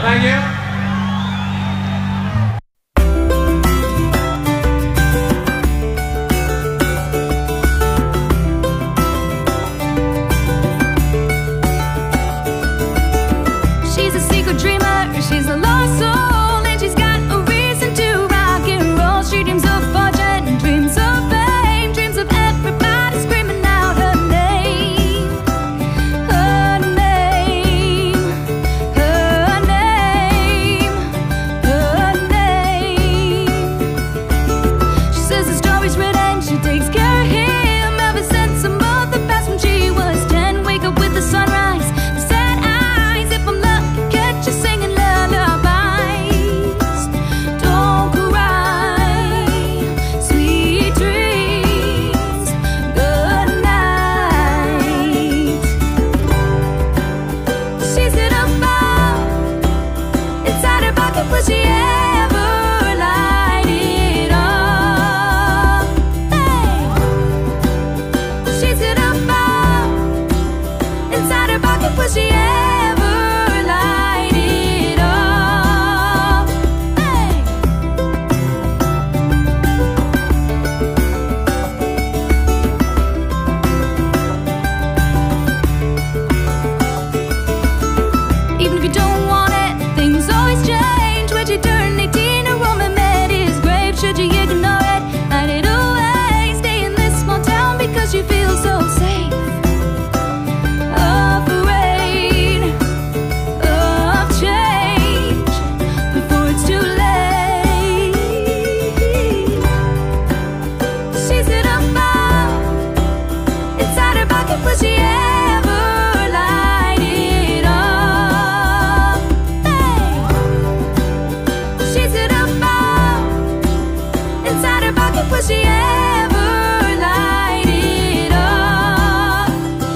Thank you. She's a lost soul and she's got a reason to rock and roll. She dreams of fortune and dreams of fame, dreams of everybody screaming out her name. Her name, her name, her name. She says the story's written, she takes care of him ever since her mother passed when she was 10. Wake up with the sunrise, the sad eyes, if I'm lucky, catch you singing. Was she ever light it up? Hey, she's it up inside her pocket. Was she ever light it up? Hey. Even if you don't want it, things always change. She turned 18, a woman met his grave. Should you ignore it? Hide it away. Stay in this small town because you feel so safe. Afraid of change before it's too late. She's it up inside her pocket. Was she ever light it up? Inside her pocket, was she ever light it up?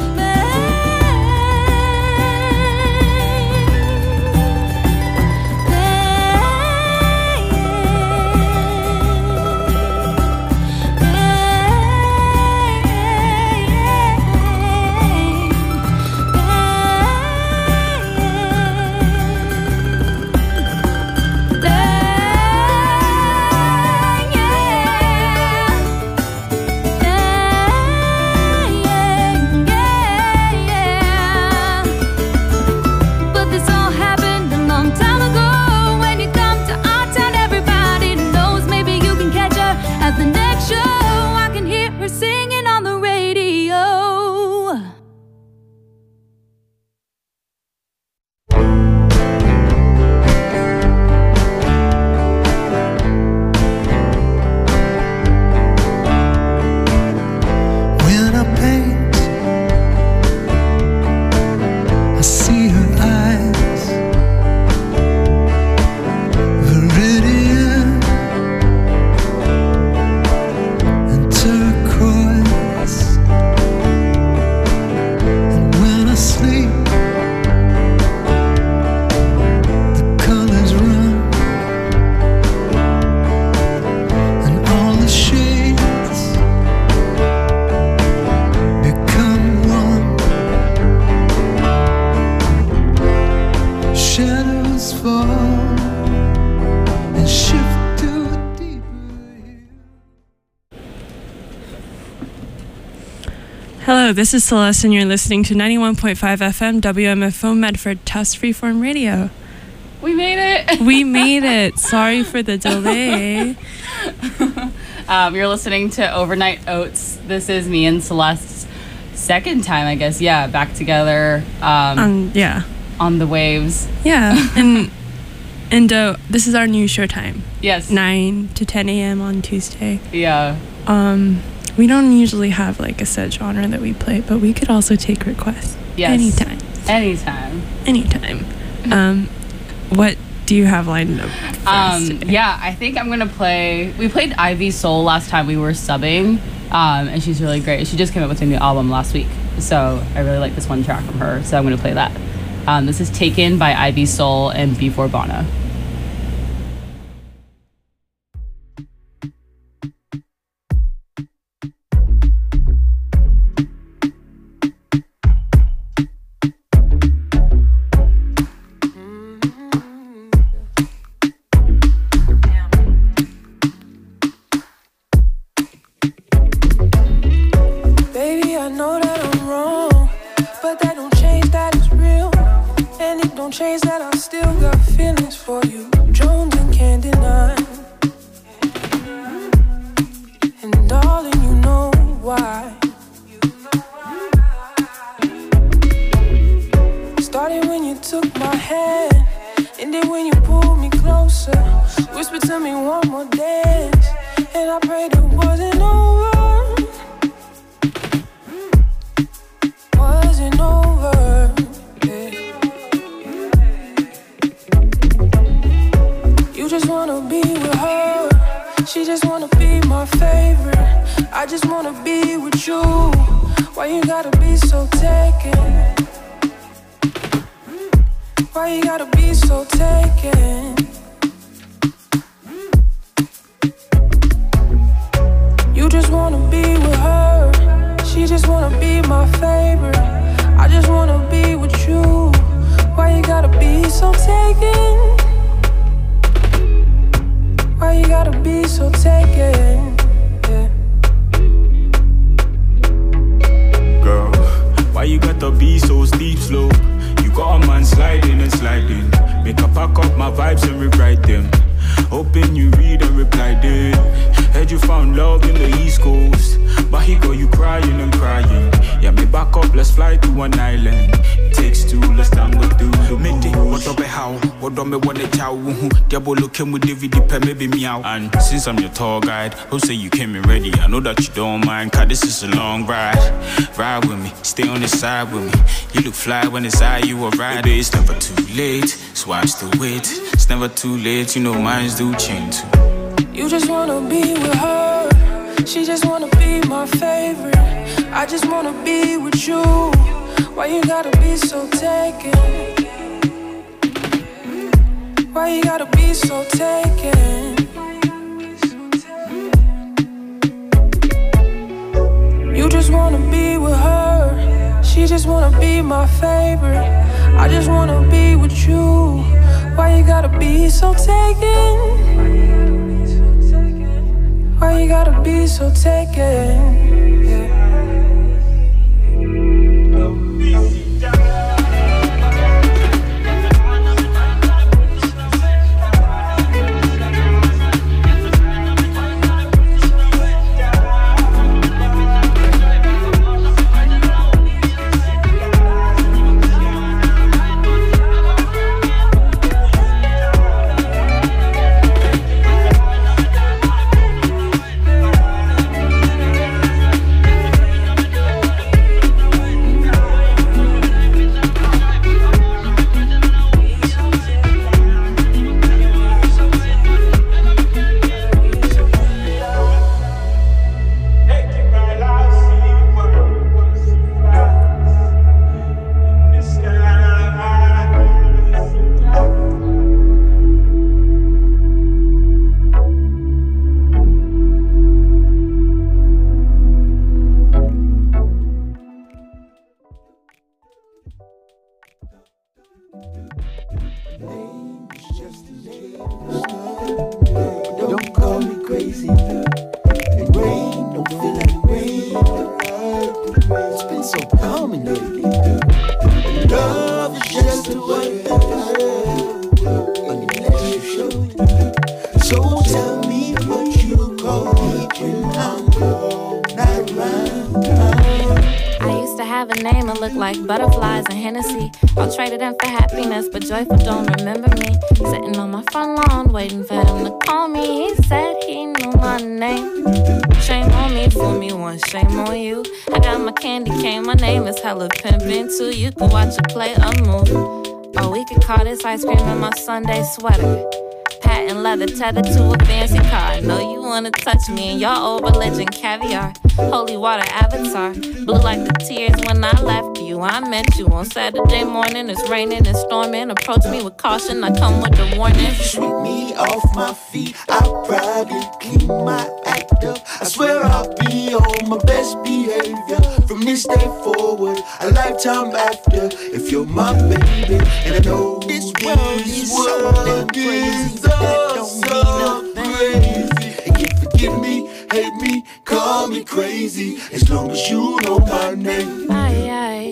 Hello, this is Celeste, and you're listening to 91.5 FM WMFO Medford Tufts Freeform Radio. We made it. We made it. Sorry for the delay. You're listening to Overnight Oats. This is me and Celeste's second time, I guess. Yeah, back together. Yeah. On the waves. Yeah, and this is our new show time. Yes. 9 to 10 a.m. on Tuesday. Yeah. We don't usually have like a set genre that we play, but we could also take requests. Yes. Anytime. What do you have lined up for us today? Yeah, I think I'm gonna play. We played Ivy Soul last time we were subbing, and she's really great. She just came out with a new album last week, so I really like this one track from her. So I'm gonna play that. This is Taken by Ivy Soul and B4 Bono. Won't change that, I still got feelings for you. Jones and can't deny. And darling, you know why. Started when you took my hand, ended when you pulled me closer. Whispered to me one more dance, and I prayed it wasn't over. Wasn't over, yeah. You just wanna be with her, she just wanna be my favorite. I just wanna be with you, why you gotta be so taken? Why you gotta be so taken? You just wanna be with her, she just wanna be my favorite. I just wanna be with you, why you gotta be so taken? Why you gotta be so taken? Yeah. Girl, why you gotta be so steep slope? You got a man sliding and sliding. Make a pack up my vibes and rewrite them. Hoping you read and reply then. Heard you found love in the East Coast, but he got you crying and crying. Yeah, me back up, let's fly to an island. It takes two, let's tango do the Mindy, what up how? What do me wanna chow? Diabo looking with David Dipper, maybe meow. And since I'm your tour guide, who say you came in ready? I know that you don't mind, cause this is a long ride. Ride with me, stay on the side with me. You look fly when it's I, you alright. Baby, it's never too late, so I'm still wait. It's never too late, you know minds do change too. You just wanna be with her, she just wanna be my favorite. I just wanna be with you, why you gotta be so taken? Why you gotta be so taken? You just wanna be with her, she just wanna be my favorite. I just wanna be with you, why you gotta be so taken? Why you gotta be so taken? Yeah. Don't call me crazy. It rain, don't feel like rain. It's been so calming lately. Love is just a word unless you show it. So tell me what you call me when I'm not around. I used to have a name that looked like butterflies and Hennessy. I'll trade it in for happiness, but Joyful don't remember me. Sitting on my front lawn, waiting for him to call me. He said he knew my name. Shame on me, fool me once, shame on you. I got my candy cane, my name is hella pimpin' too. You can watch it play a move. Or we could call this ice cream in my Sunday sweater. Patent leather tethered to a fancy car. I know you wanna touch me in your old religion, caviar. Holy water avatar, blue like the tears when I left you. I met you on Saturday morning, it's raining and storming. Approach me with caution, I come with the warning. Sweep me off my feet, I'll probably clean my act up. I swear I'll be on my best behavior from this day forward, a lifetime after. If you're my baby, and I know this world is so damn crazy, that don't mean nothing. Crazy. And you forgive me, hate me, call me crazy, as long as you know my name. I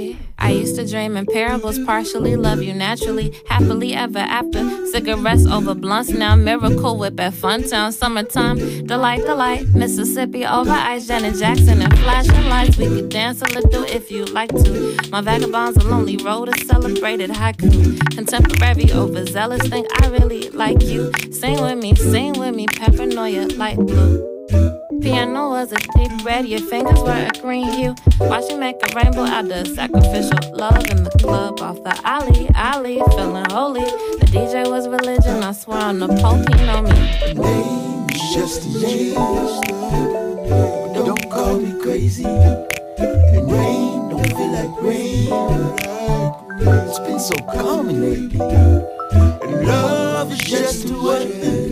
I used to dream in parables, partially love you naturally, happily ever after. Cigarettes over blunts, now Miracle Whip at Funtown. Summertime, delight, delight. Mississippi over ice, Janet Jackson and flashing lights. We could dance a little if you like to. My vagabonds, a lonely road, a celebrated haiku. Contemporary, overzealous, think I really like you. Sing with me, paranoia, light blue. Piano was a deep red, your fingers were a green hue. Watch you make a rainbow out of sacrificial love in the club off the alley, feeling holy. The DJ was religion, I swear on the Pope, he know me. Name's just a J. Don't call me crazy. And rain don't feel like rain. It's been so calming lately. And love is just a word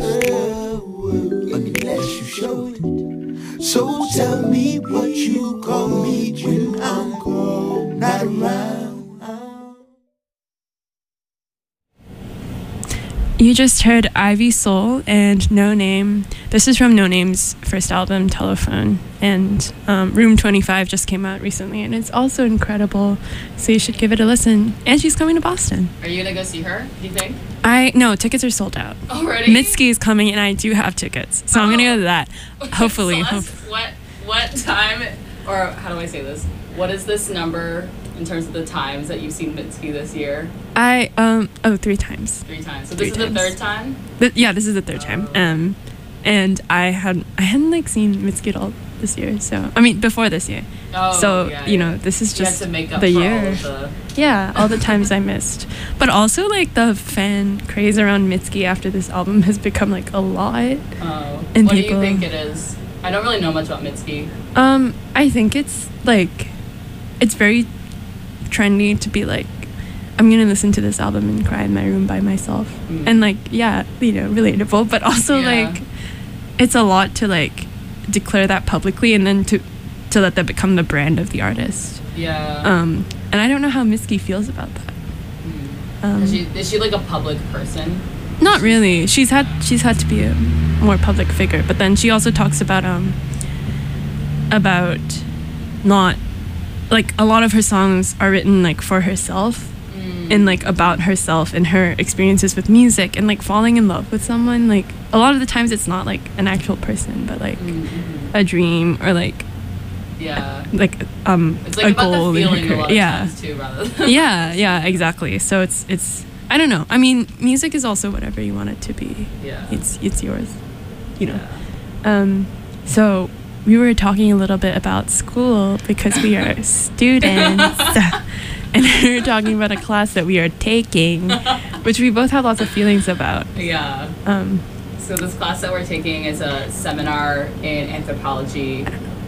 unless you show it. So tell me what you call me when I'm not around. You just heard Ivy Soul and No Name. This is from No Name's first album, Telephone. And Room 25 just came out recently, and it's also incredible. So you should give it a listen. And she's coming to Boston. Are you gonna go see her, do you think? No, tickets are sold out. Already? Mitski is coming, and I do have tickets. So I'm gonna go to that. Hopefully. What time, or how do I say this? What is this number in terms of the times that you've seen Mitski this year? 3 times. 3 times. So this is the third time? Yeah, this is the third time. And I hadn't like seen Mitski at all this year. So I mean before this year. Oh, so yeah, you know, this is just to make up the for year. All the times I missed. But also like the fan craze around Mitski after this album has become like a lot. Oh. And what do you think it is? I don't really know much about Mitski. I think it's like it's very trendy to be like, I'm gonna listen to this album and cry in my room by myself. And like, yeah, you know, relatable, but also like it's a lot to like declare that publicly and then to let that become the brand of the artist. And I don't know how Mitski feels about that. Is she like a public person? Not really. She's had to be a more public figure, but then she also talks about not like a lot of her songs are written like for herself and like about herself and her experiences with music and like falling in love with someone. Like a lot of the times it's not like an actual person, but like a dream or like like it's like a about goal the in her feeling a lot of times too, rather than yeah, exactly. So it's I don't know. I mean, music is also whatever you want it to be. Yeah, it's yours, you know. So we were talking a little bit about school because we are students. And we were talking about a class that we are taking, which we both have lots of feelings about. Yeah. So this class that we're taking is a seminar in anthropology.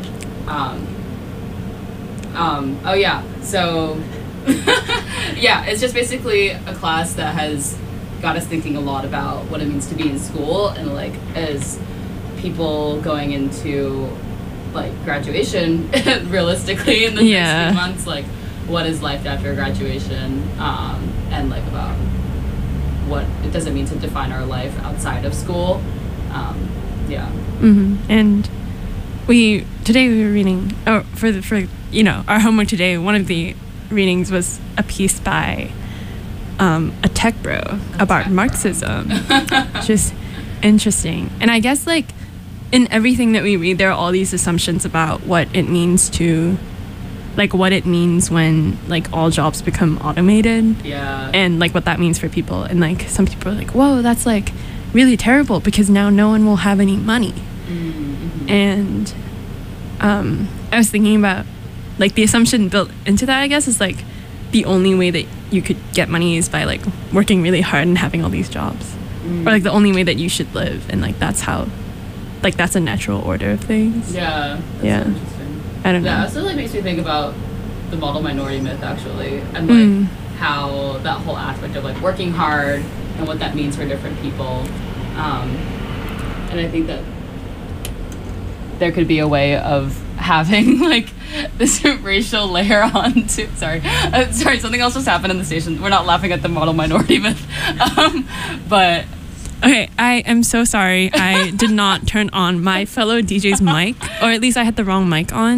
So it's just basically a class that has got us thinking a lot about what it means to be in school, and like as people going into like graduation realistically in the next few months, like what is life after graduation, and like about what it doesn't mean to define our life outside of school. And today we were reading for you know, our homework today. One of the readings was a piece by a tech bro about Marxism, which is interesting. And I guess like in everything that we read, there are all these assumptions about what it means to, like what it means when like all jobs become automated, and like what that means for people. And like some people are like, whoa, that's like really terrible because now no one will have any money. And I was thinking about like the assumption built into that, I guess, is like the only way that you could get money is by like working really hard and having all these jobs, or like the only way that you should live, and like that's how, like that's a natural order of things. That's interesting. I don't know. Yeah, it also like makes me think about the model minority myth actually, and like how that whole aspect of like working hard and what that means for different people. And I think that there could be a way of having like this racial layer on to sorry, something else just happened in the station. We're not laughing at the model minority myth, but okay, I am so sorry. I did not turn on my fellow DJ's mic, or at least I had the wrong mic on.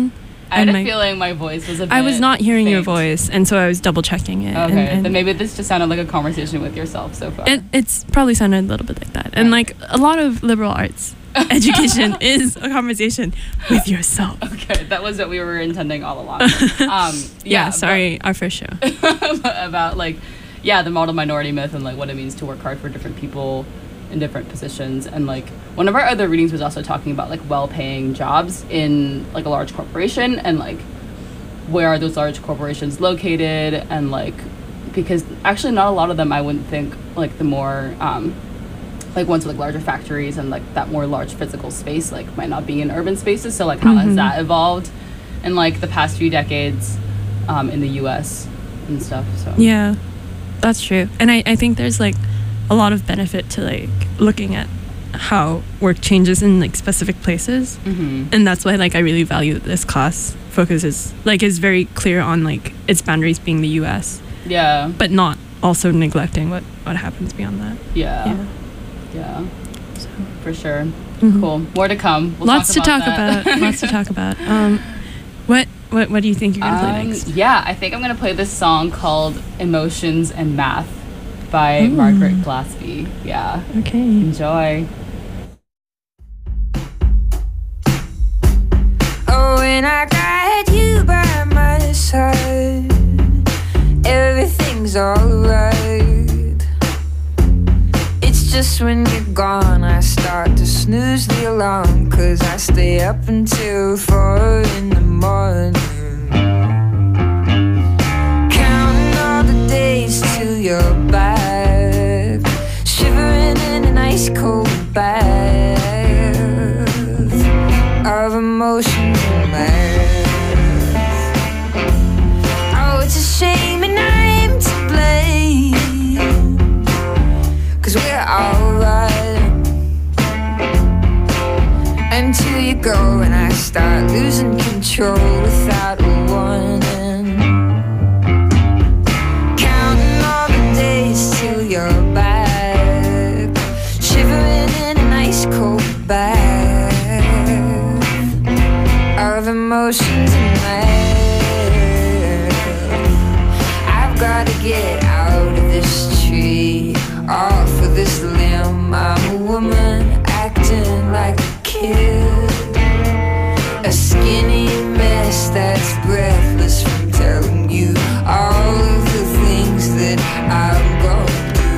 I had and a feeling my voice was a bit I was not hearing your faint. voice, and so I was double checking it. Okay, and then maybe this just sounded like a conversation with yourself so far. it's probably sounded a little bit like that. And like a lot of liberal arts education is a conversation with yourself. Okay, that was what we were intending all along. Sorry, our first show. About like, the model minority myth and like what it means to work hard for different people in different positions. And like one of our other readings was also talking about like well-paying jobs in like a large corporation and like where are those large corporations located, and like because actually not a lot of them, I wouldn't think, like the more like ones with like larger factories and like that more large physical space like might not be in urban spaces. So like how has that evolved in like the past few decades in the US and stuff? So Yeah, that's true. And I think there's like a lot of benefit to like looking at how work changes in like specific places. And that's why like I really value that this class focuses like is very clear on like its boundaries being the US, but not also neglecting what happens beyond that. Yeah, so for sure. Cool, more to come. Lots to talk about. Lots to talk about. What do you think you're gonna play next? I think I'm gonna play this song called Emotions and Math by Margaret Glaspie. Okay, enjoy. Oh, when I got you by my side, everything's alright. It's just when you're gone I start to snooze the alarm, 'cause I stay up until 4 in the morning, counting all the days till you're back, shivering in an ice cold bath of emotions and math. Oh, it's a shame and I'm to blame, 'cause we're alright until you go and I start losing control without a warning, counting all the days till you're back, shivering in an ice cold bath of emotions and math. I've gotta get out of this tree, off of this limb. I'm a woman acting like a kid, a skinny mess that's breathless from telling you all of the things that I'm gonna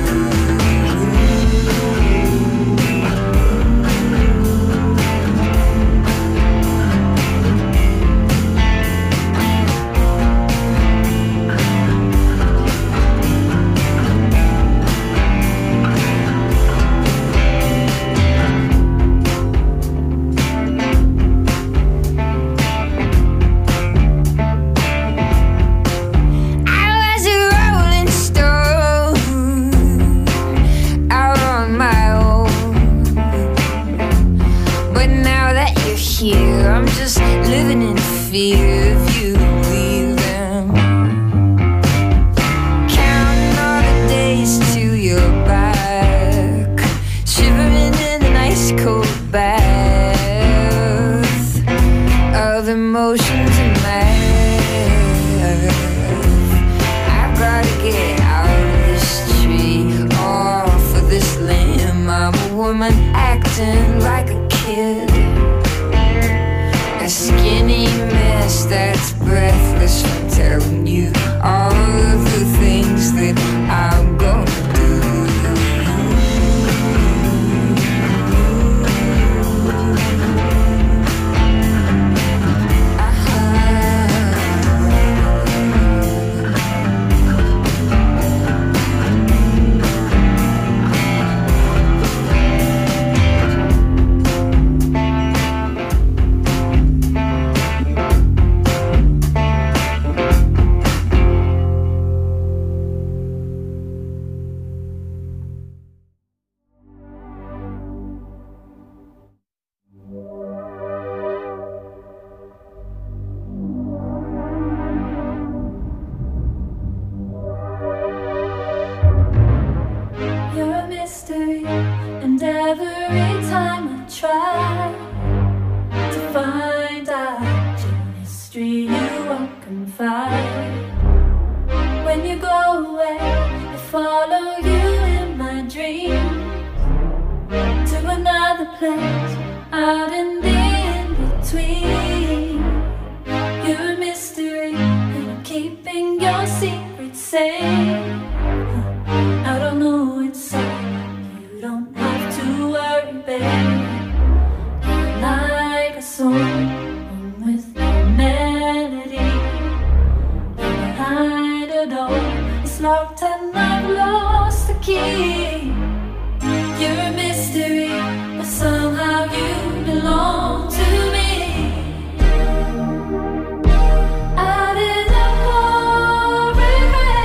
fear of you leaving, counting all the days till you're back, shivering in an ice cold bath of emotions and math. I've gotta get out of this tree, off of this limb. I'm a woman acting like a kid, a skinny mess that's breathless from telling you all of the things that I'm gonna do. my dreams to another place out in the in-between. You're a mystery and I'm keeping your secret safe. I don't know it's so you don't have to worry, babe. You're like a song with no melody. Behind a door it's locked and I've lost the key. You're a mystery, but somehow you belong to me. Out in the pouring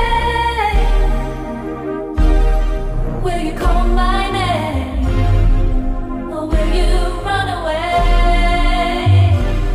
rain, will you call my name, or will you run away?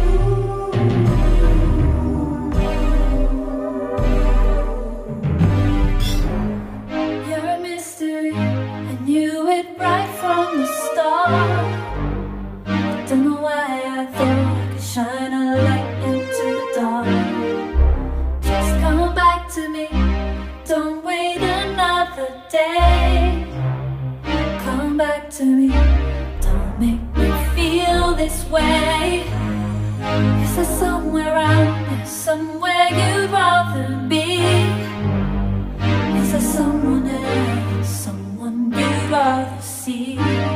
You're a mystery, I knew it right from the start. Don't know why I thought I could shine a light into the dark. Just come back to me, don't wait another day. Come back to me, don't make me feel this way. Is there somewhere out there, somewhere you'd rather be? Is there someone else, someone you'd rather see?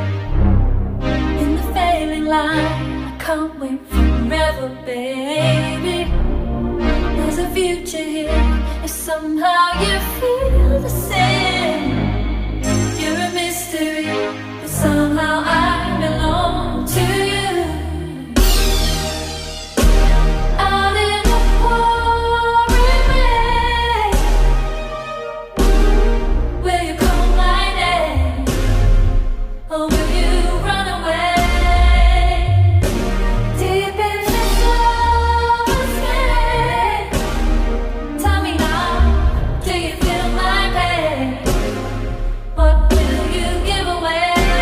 In the failing line, I can't wait forever, baby. There's a future here, if somehow you feel the same. You're a mystery, but somehow I belong to you. Out in the pouring rain, will you call my name, or will you run away? Deep in the summer sky, tell me now, do you feel my pain? What will you give away?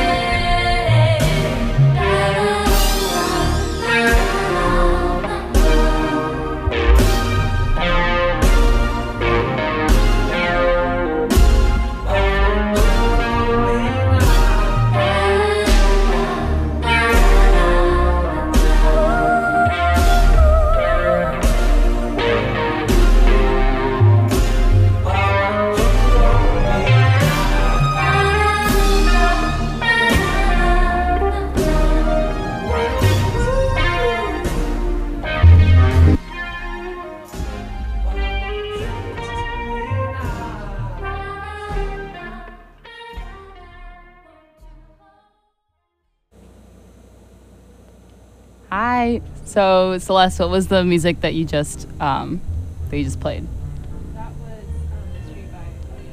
Hi. So Celeste, what was the music that you just played? That was Mystery by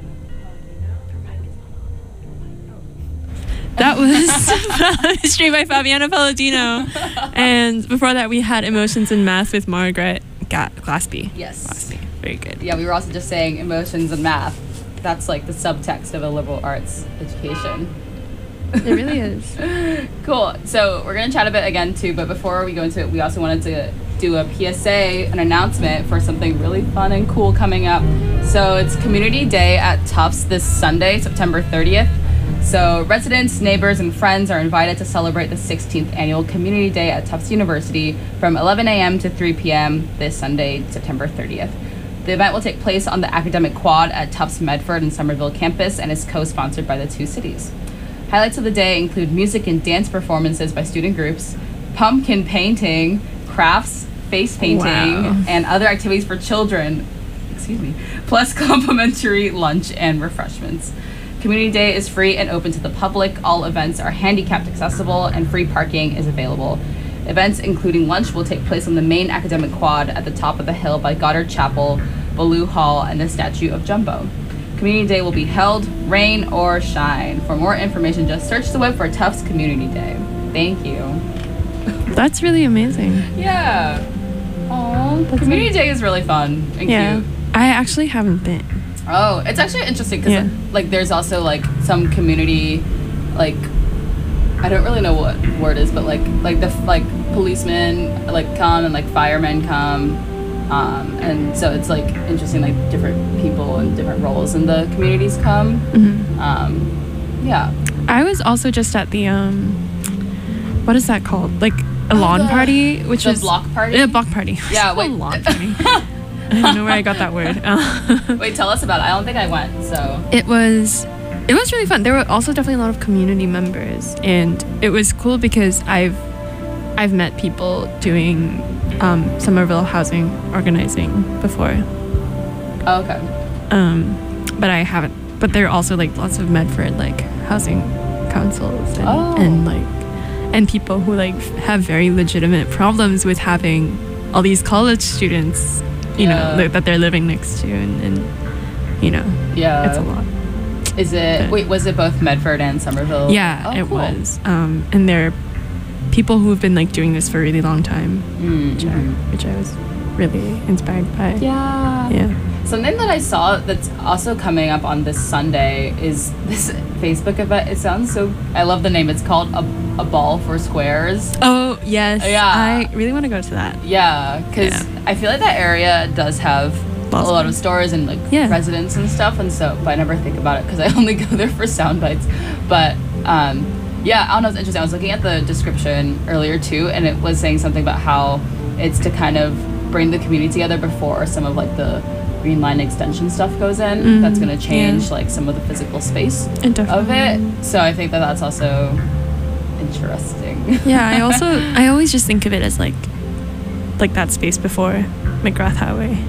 Fabiana Palladino. That was Mystery by Fabiana Palladino. And before that, we had Emotions in Math with Margaret Glaspie. Yes. Glaspie. Very good. Yeah, we were also just saying emotions and math. That's like the subtext of a liberal arts education. It really is. Cool. So we're going to chat a bit again too, but before we go into it, we also wanted to do a PSA, an announcement for something really fun and cool coming up. So it's Community Day at Tufts this Sunday, September 30th. So residents, neighbors, and friends are invited to celebrate the 16th annual Community Day at Tufts University from 11 a.m. to 3 p.m. this Sunday, September 30th. The event will take place on the Academic Quad at Tufts Medford and Somerville campus and is co-sponsored by the two cities. Highlights of the day include music and dance performances by student groups, pumpkin painting, crafts, face painting, Wow. and other activities for children, plus complimentary lunch and refreshments. Community Day is free and open to the public. All events are handicapped accessible and free parking is available. Events including lunch will take place on the main academic quad at the top of the hill by Goddard Chapel, Ballou Hall, and the statue of Jumbo. Community Day will be held, rain or shine. For more information, just search the web for Tufts Community Day. Thank you. That's really amazing. Yeah. Aww. Community Day is really fun and cute. I actually haven't been. Oh, it's actually interesting because like there's also like some community, like I don't really know what word is, but like policemen like come and like firemen come, and so it's like interesting, like different people and different roles in the communities come. Yeah. I was also just at the what is that called? Like a lawn party, which the is block party? Yeah, block party. Yeah, wait. lawn party. I don't know where I got that word. Wait, tell us about it. I don't think I went, so. It was really fun. There were also definitely a lot of community members, and it was cool because I've met people doing Somerville housing organizing before. Oh, okay. But I haven't. But there are also like lots of Medford like housing councils and people who like have very legitimate problems with having all these college students, you know, that they're living next to, and you know, it's a lot. Is it? Wait, was it both Medford and Somerville? Yeah, it was. And there are people who have been like doing this for a really long time, which I was really inspired by. Yeah. Something that I saw that's also coming up on this Sunday is this Facebook event. It sounds so. I love the name. It's called a Ball for Squares. Oh yes. Yeah. I really want to go to that. Yeah, because I feel like that area does have a lot of stores and like residents and stuff, and so but I never think about it because I only go there for sound bites. But yeah, I don't know, it's interesting. I was looking at the description earlier too, and it was saying something about how it's to kind of bring the community together before some of like the Green Line extension stuff goes in. That's going to change like some of the physical space of it. So I think that that's also interesting. Yeah, I always just think of it as like that space before McGrath Highway.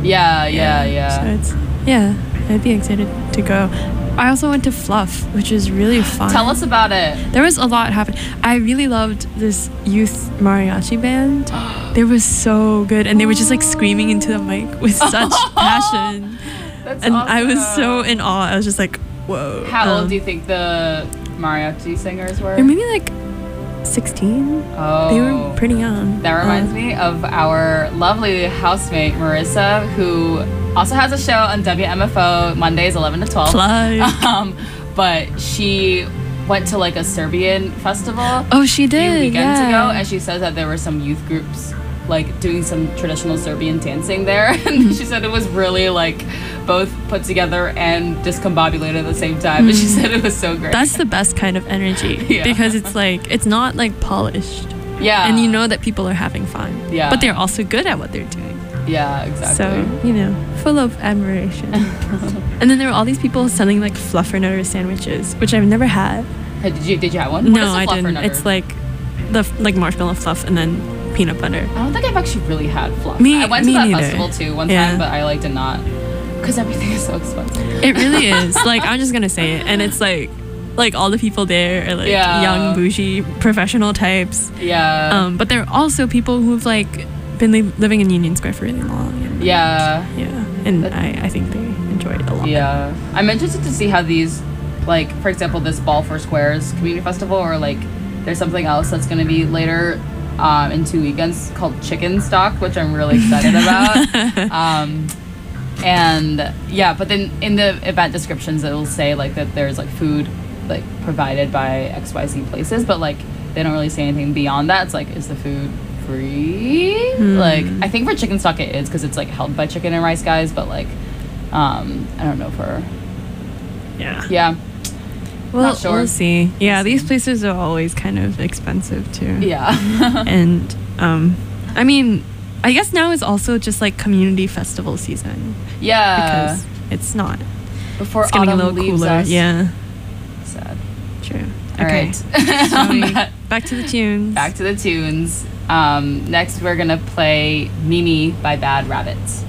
Yeah. So I'd be excited to go. I also went to Fluff, which is really fun. Tell us about it. There was a lot happening. I really loved this youth mariachi band. They were so good, and they were just like screaming into the mic with such passion. That's and awesome. I was so in awe. I was just like, whoa. How old do you think the mariachi singers were? They're maybe like 16. Oh. They were pretty young. That reminds me of our lovely housemate, Marissa, who also has a show on WMFO Mondays 11 to 12. But she went to like a Serbian festival. Oh, she did. A few weekends ago, and she says that there were some youth groups like doing some traditional Serbian dancing there, and she said it was really like both put together and discombobulated at the same time. And she said it was so great. That's the best kind of energy because it's like it's not like polished. Yeah. And you know that people are having fun. Yeah. But they're also good at what they're doing. Yeah, exactly. So, you know, full of admiration. And then there were all these people selling like fluffernutter sandwiches, which I've never had. Hey, did you have one? No, I didn't. It's like the marshmallow fluff and then peanut butter. I don't think I've actually really had fluff. I went to that neither. festival too one time, but I did not because everything is so expensive. It really is. Like, I'm just gonna say it, and it's like all the people there are like young bougie professional types. Yeah. But there are also people who've like been living in Union Square for really long. And, and I think they enjoy it a lot. Yeah. I'm interested to see how these, like, for example, this Ball for Squares community festival, or like there's something else that's going to be later in 2 weekends called Chicken Stock, which I'm really excited about. And yeah, but then in the event descriptions it'll say like that there's like food like provided by XYZ places, but like they don't really say anything beyond that. It's like, is the food free? Like, I think for Chicken Stock it is because it's like held by Chicken and Rice Guys, but like I don't know for Well, not sure. We'll see. Yeah, these places are always kind of expensive too. Yeah. And I mean, I guess now is also just like community festival season. Yeah. Because it's not. Before it's getting a autumn little leaves cooler. us. Yeah. Sad. True. All Okay. right. Back to the tunes. Back to the tunes. Next, we're gonna play Mimi by Bad Rabbits.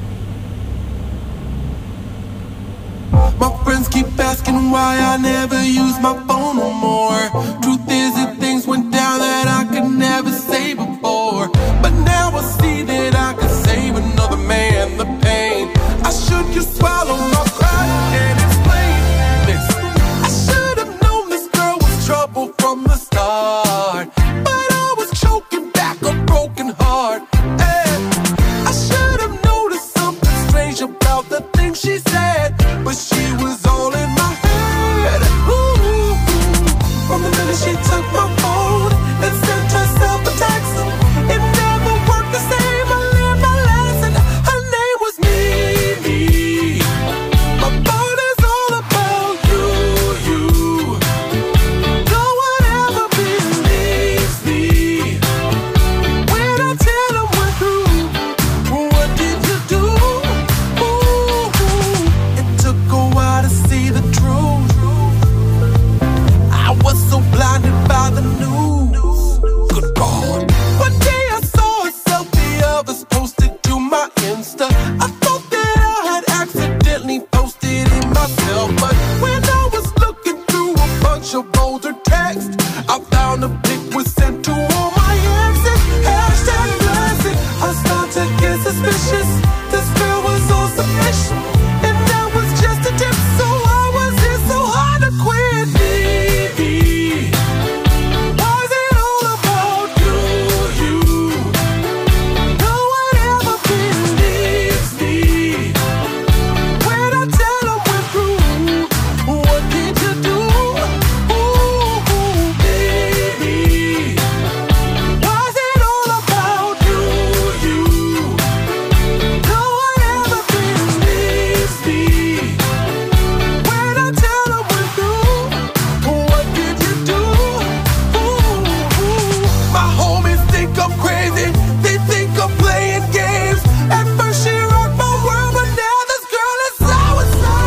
My friends keep asking why I never use my phone no more. Truth is that things went down that I could never say before. But now I see that I can save another man the pain. I should just swallow my pride and explain this. I should have known this girl was trouble from the start, but I was choking back a broken heart. And I should have noticed something strange about the things she said, but she was all in my head. Ooh, from the minute bunch of older texts. I found a pic was sent to all my exes. Hashtag blessing. I start to get suspicious. This girl was all submission, and that was just a tip. So I was it so hard to quit. Baby, why is it all about you? No one ever believes me when I tell them we're through. What did you do? Ooh, baby, why is it all about you? No one ever believes me when I tell them we're through. What did you do? My homies think I'm crazy. They think I'm playing games. At first she rocked my world, but now this girl is sour.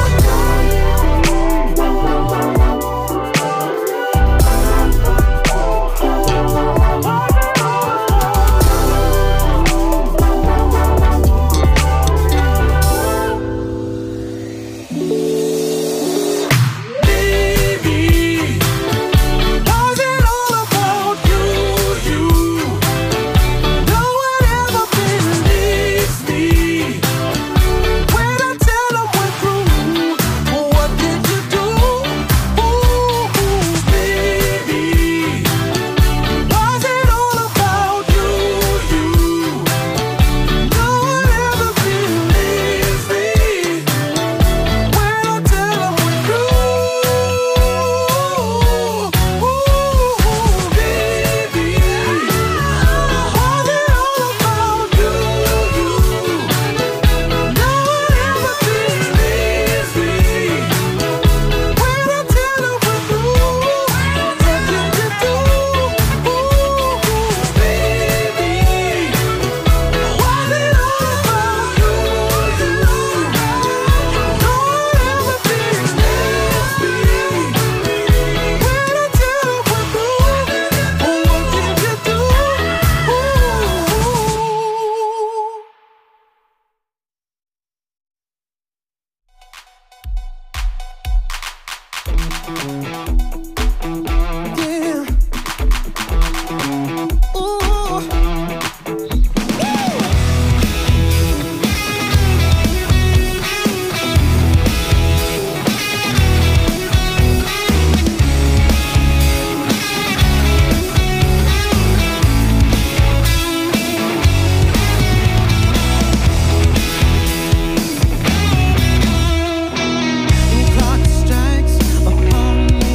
Baby, why is it all about you? No one ever believes me when I tell them we're through. What did you do? Baby, why is it all about you? No one ever believes me when I tell them we're through. Baby, why is it all about you? No one ever believes me when I tell them we're through. What did you do? Baby, why is it all about you? No one ever believes me when I tell them we're through. What did you do? Yeah. Ooh. Clock strikes upon me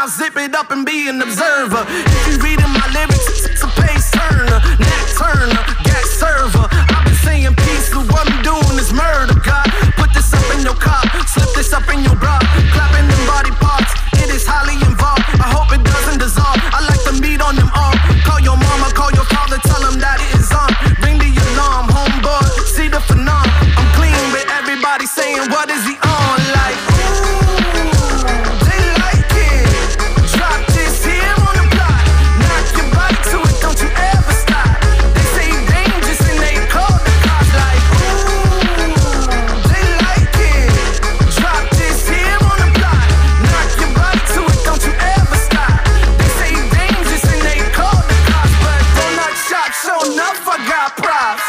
I'll zip it up and be an observer. If you reading my lyrics, it's a pace turner, Nat Turner, gas server. I've been saying peace, so what I'm doing is murder. God, put this up in your car, slip this up in your bra, clapping them body parts. It is highly involved. I hope it doesn't dissolve. I like the meat on them all. Call your mama, call your father, tell them that it is on. Ring the alarm, homeboy, see the phenom. I'm clean with everybody saying, what is he on? Like, ooh, they like it. Drop this here on the block. Knock your body to it, don't you ever stop. They say dangerous and they call the cops. Like, ooh, they like it. Drop this here on the block. Knock your body to it, don't you ever stop. They say dangerous and they call the cops. But don't knock shop, show enough, I got props.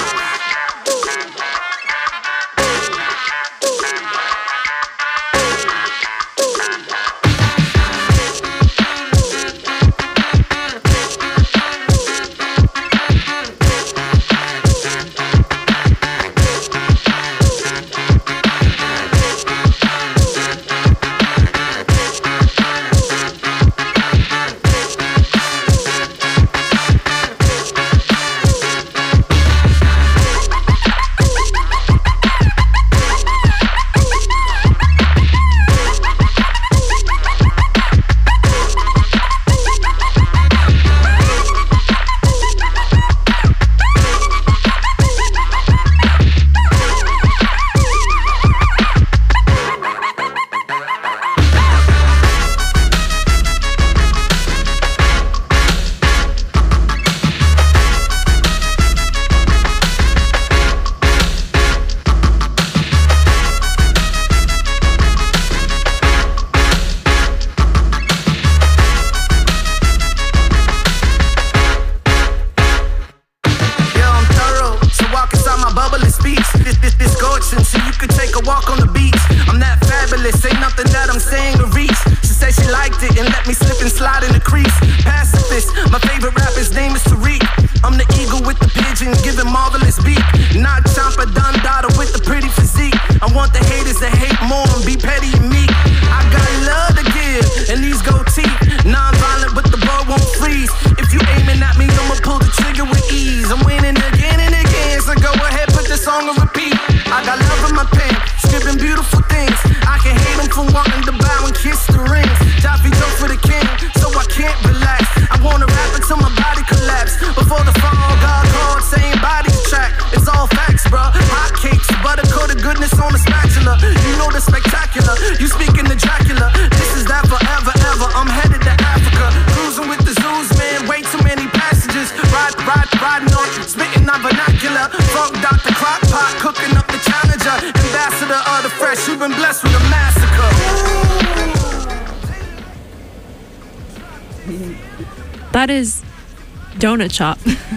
That is Donut Shop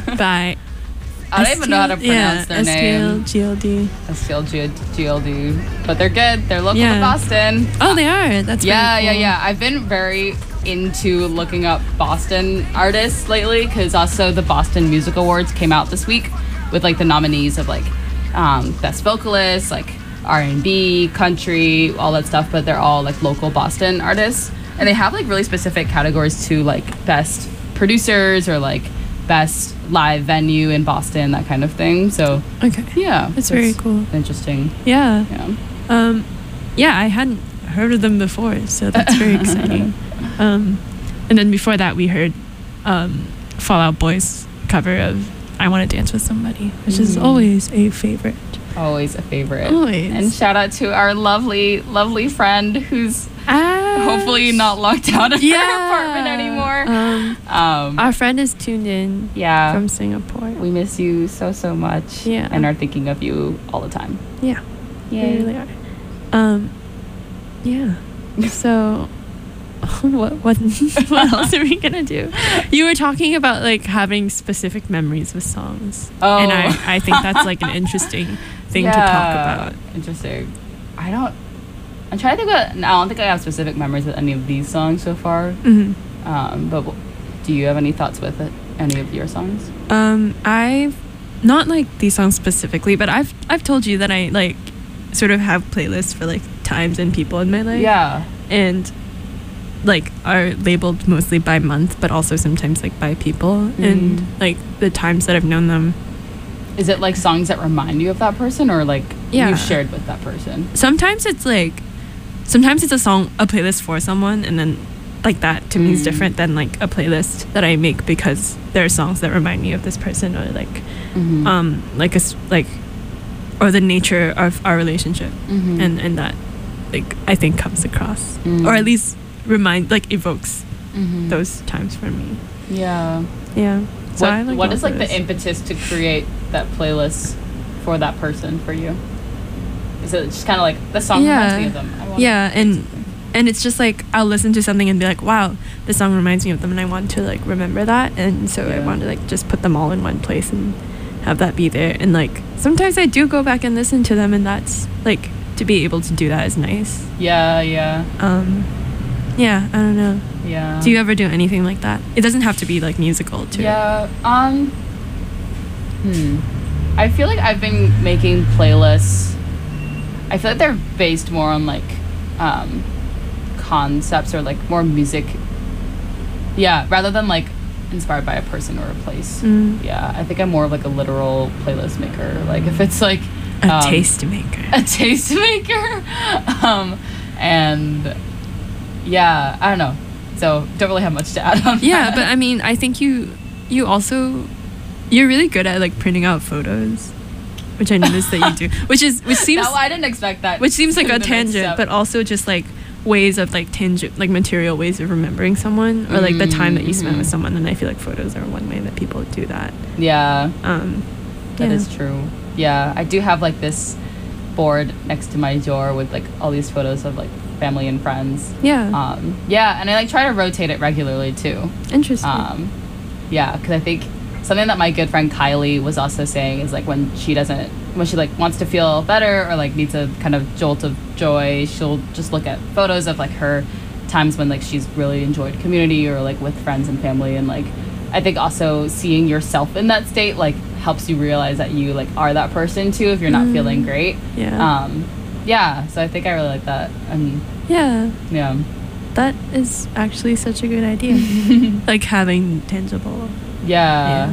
by I don't even know how to pronounce their name. STLGLD. STLGLD. But they're good. They're local to Boston. Oh, they are. That's yeah, really cool. yeah. I've been very into looking up Boston artists lately because also the Boston Music Awards came out this week with like the nominees of like best vocalist, like R&B, country, all that stuff. But they're all like local Boston artists, and they have like really specific categories too, like best producers or like best live venue in Boston, that kind of thing. So okay, yeah, it's very cool, interesting. Yeah. I hadn't heard of them before, so that's very exciting. And then before that, we heard Fall Out Boy's cover of "I Want to Dance with Somebody," which is always a favorite. Always a favorite. Always. And shout out to our lovely, lovely friend who's hopefully not locked out of her apartment anymore. Our friend is tuned in from Singapore. We miss you so, so much. Yeah. And are thinking of you all the time. Yeah. Yeah. We really are. Yeah. So what else are we gonna do? You were talking about like having specific memories with songs. Oh. And I think that's like an interesting thing to talk about. Interesting. I'm trying to think about. I don't think I have specific memories with any of these songs so far. Mm-hmm. But do you have any thoughts with it? Any of your songs? I've not like these songs specifically, but I've told you that I like sort of have playlists for like times and people in my life. Yeah. And like are labeled mostly by month, but also sometimes like by people and like the times that I've known them. Is it like songs that remind you of that person, or like Yeah. you've shared with that person? Sometimes it's a song, a playlist for someone, and then like that to me is different than like a playlist that I make because there are songs that remind me of this person, or like or the nature of our relationship, and that like I think comes across, or at least evokes those times for me. Yeah. So I like what all is like those. the impetus to create that playlist for that person for you? Is it just kind of like the song reminds me of them? And it's just like I'll listen to something and be like, wow, this song reminds me of them, and I want to like remember that, and so I want to like just put them all in one place and have that be there. And like sometimes I do go back and listen to them, and that's like to be able to do that is nice. Yeah. I don't know. Yeah. Do you ever do anything like that? It doesn't have to be like musical too. Yeah. I feel like I've been making playlists. I feel like they're based more on like concepts or like more music. Yeah, rather than like inspired by a person or a place. Yeah, I think I'm more of like a literal playlist maker. Like if it's like a taste maker. And yeah, I don't know. So don't really have much to add on. Yeah, that. but I mean, I think you're really good at like printing out photos, which I noticed that you do. Which seems no, I didn't expect that. Which seems like a tangent, but also just like ways of like material ways of remembering someone, or like the time that you spent with someone. And I feel like photos are one way that people do that. Yeah. That is true. Yeah, I do have like this board next to my door with like all these photos of like family and friends. Yeah. Yeah, and I like try to rotate it regularly too. Interesting. Yeah, because I think something that my good friend Kylie was also saying is like when she like wants to feel better or like needs a kind of jolt of joy, she'll just look at photos of like her times when like she's really enjoyed community or like with friends and family. And like I think also seeing yourself in that state like helps you realize that you like are that person too if you're not feeling great. Yeah, so I think I really like that. And yeah, that is actually such a good idea. Like having tangible. Yeah.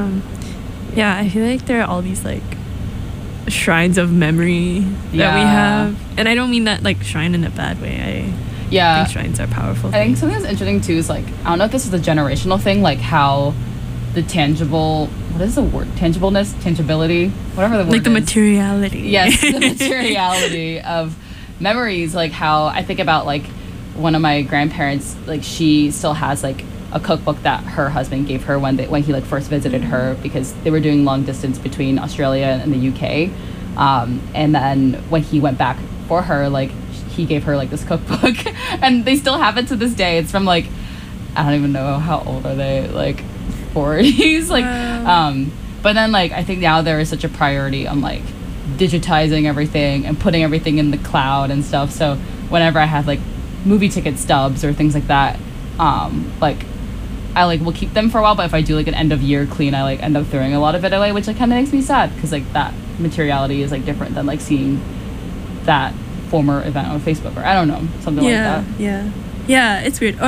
I feel like there are all these like shrines of memory that we have, and I don't mean that like shrine in a bad way. I think shrines are powerful. I think something that's interesting too is like I don't know if this is a generational thing, like how the tangible, what is the word? Tangibility, whatever the word like the is. Materiality. Yes, the materiality of memories. Like how I think about like one of my grandparents, like she still has like a cookbook that her husband gave her when he like first visited her, because they were doing long distance between Australia and the UK. And then when he went back for her, like he gave her like this cookbook and they still have it to this day. It's from like, I don't even know how old are they, like 40s, like but then like I think now there is such a priority on like digitizing everything and putting everything in the cloud and stuff. So whenever I have like movie ticket stubs or things like that, like I like will keep them for a while, but if I do like an end of year clean, I like end up throwing a lot of it away, which like kind of makes me sad because like that materiality is like different than like seeing that former event on Facebook, or I don't know, something like that. Yeah, it's weird.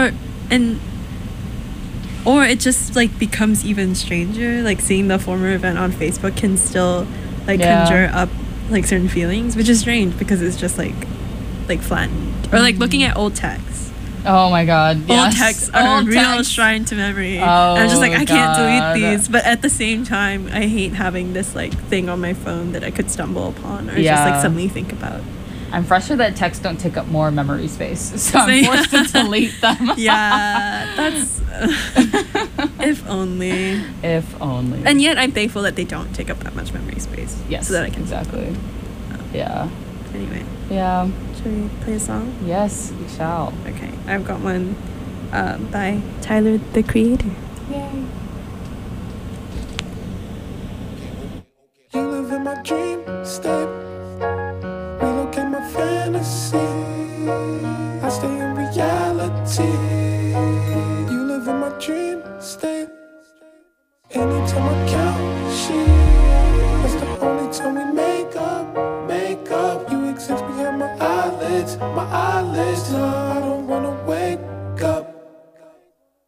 Or it just like becomes even stranger, like seeing the former event on Facebook can still like conjure up like certain feelings, which is strange because it's just like flattened. Or like looking at old texts. Oh my god, yes. Old texts are a real shrine to memory. And I'm just like, I can't delete these, but at the same time I hate having this like thing on my phone that I could stumble upon or just like suddenly think about. I'm frustrated that texts don't take up more memory space, so I'm forced to delete them. Yeah, that's if only. If only. And yet I'm thankful that they don't take up that much memory space. Yes, so that I can exactly. Yeah. Anyway. Yeah. Should we play a song? Yes, we shall. Okay, I've got one by Tyler, the Creator. Yay. You live in my dream state. Relocate my fantasy. I stay in reality. You live in my dream state. Anytime I count sheep, that's the only time we make up. You exist behind my eyelids. No, I don't wanna wake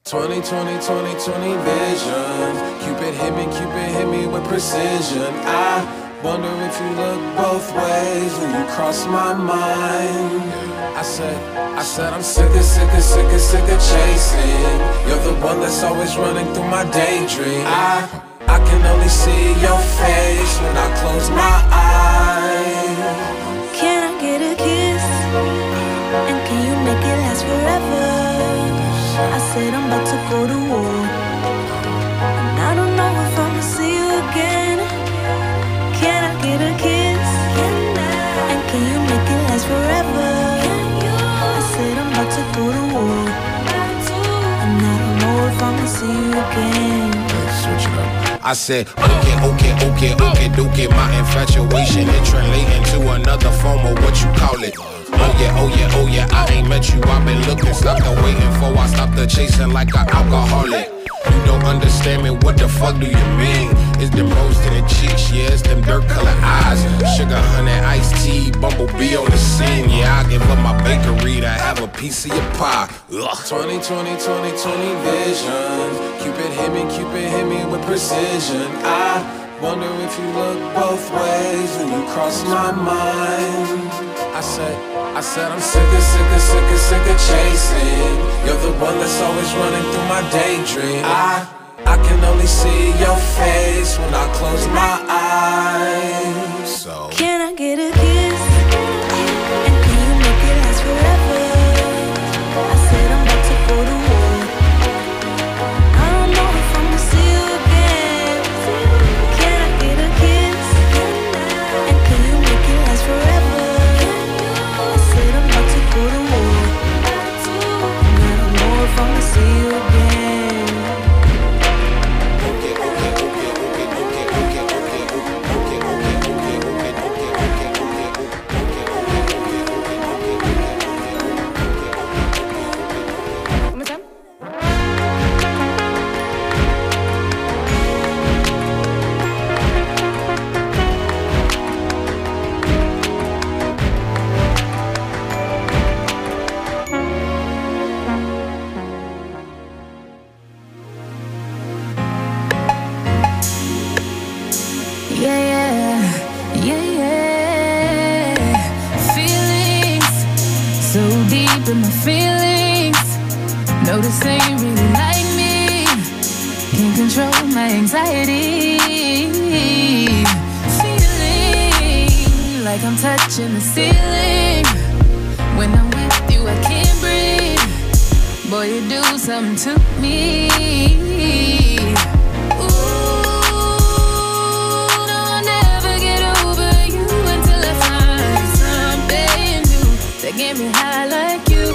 20 vision. Cupid hit me with precision. I wonder if you look both ways when you cross my mind. I said I'm sick of chasing. You're the one that's always running through my daydream. I can only see your face when I close my eyes. Can I get a kiss? And can you make it last forever? I said I'm about to go to war, and I don't know if I'ma see you again. Can I get a kiss? And can you make it last forever? I said I'm about to go to war, and I don't know if I'ma see you again. Switch it up. I said, okay, dookie. My infatuation, it translating to another form of what you call it. Oh yeah, I ain't met you, I've been looking, stopped the waiting for, I stopped the chasing like an alcoholic. You don't understand me, what the fuck do you mean? It's them rose to the cheeks, yeah, it's them dirt colored eyes. Sugar, honey, iced tea, bumblebee on the scene. Yeah, I give up my bakery to have a piece of your pie. Ugh. 20 vision. Cupid hit me with precision. I wonder if you look both ways when you cross my mind. I said I'm sick of chasing. You're the one that's always running through my daydream. I can only see your face when I close my eyes. So can I get a kiss? And can you make it last forever? I said I'm about to go to war. I don't know if I'ma see you again. Can I get a kiss? And can you make it last forever? I said I'm about to go to war, and I don't know if I'ma see you again. In my feelings, no, this ain't really like me. Can't control my anxiety. Feeling like I'm touching the ceiling. When I'm with you, I can't breathe. Boy, you do something to me. Ooh, no, I'll never get over you until I find something new that get me high like you.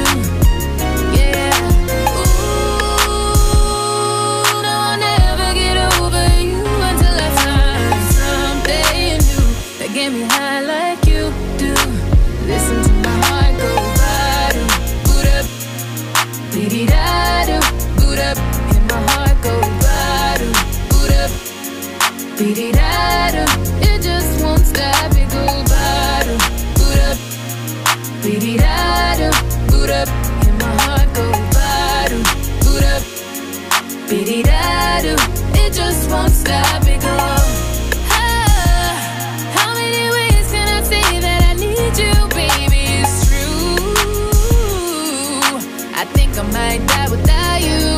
Get me high like you do. Listen to my heart go bottom, boot up, beady-da-do, boot up. And my heart go bottom, boot up, beady-da-do. It just won't stop, it go bottom, boot up, beady-da-do, boot up. And my heart go bottom, boot up, beady-da-do. It just won't stop, it go. I might die without you.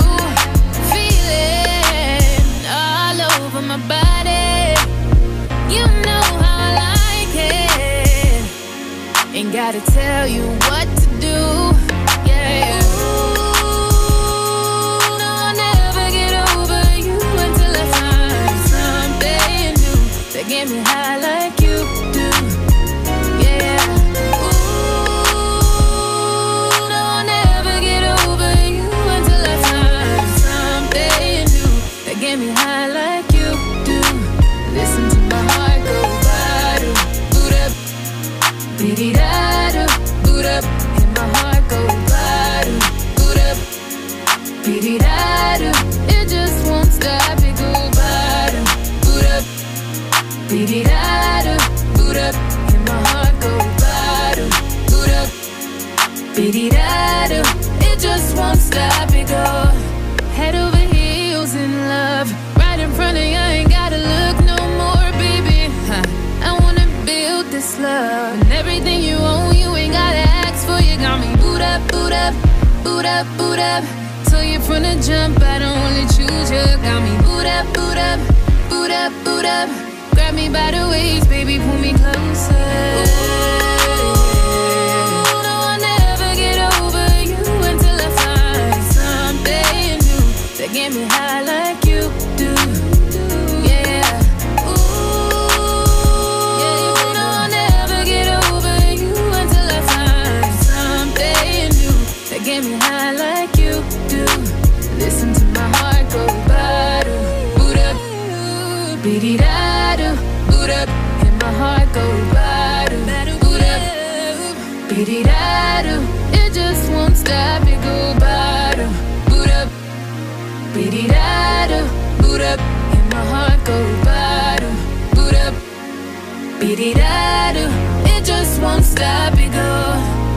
Feeling all over my body. You know how I like it. Ain't gotta tell you what to do. Yeah. Ooh, no, I'll never get over you until I find something new that get me high like you do. Yeah. Get me high like you do. Listen to my heart go bottom, boot up, beady-da-do, boot up. And my heart go bottom, boot up, beady-da-do. It just won't stop, it go bottom, boot up, beady-da-do, boot up. And my heart go bottom, boot up, beady-da-do. It just won't stop, it go. boot up. Told you from the jump, I don't wanna choose you. Got me boot up, boot up, boot up, boot up. Grab me by the waist, baby, pull me closer. Ooh, no, I'll never get over you until I find something new that get me high like you do. Yeah. Ooh, yeah, no, I'll never get over you until I find something new that get me high like you do. Listen to my heart go ba-do, boot up, beady-da-do, boot up, and my heart go ba-do, boot up, beady-da-do. It just won't stop, it go ba-do, boot up, beady-da-do, boot up, and my heart go ba-do, boot up, beady-da-do. It just won't stop, it go.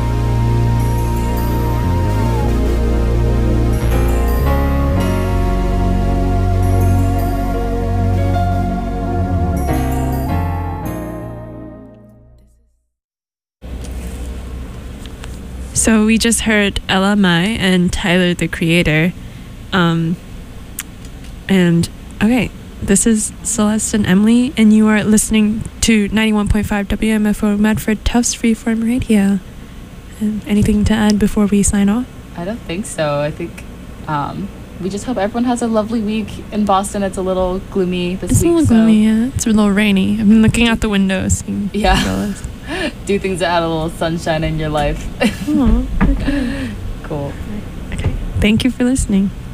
So we just heard Ella Mai and Tyler the Creator. And okay, this is Celeste and Emily, and you are listening to 91.5 WMFO Medford Tufts Freeform Radio. And anything to add before we sign off? I don't think so. I think we just hope everyone has a lovely week. In Boston, it's a little gloomy this week. It's a little gloomy, yeah. It's a little rainy. I've been looking out the window, seeing umbrellas. Do things that add a little sunshine in your life. Oh, okay. Cool. Okay. Thank you for listening.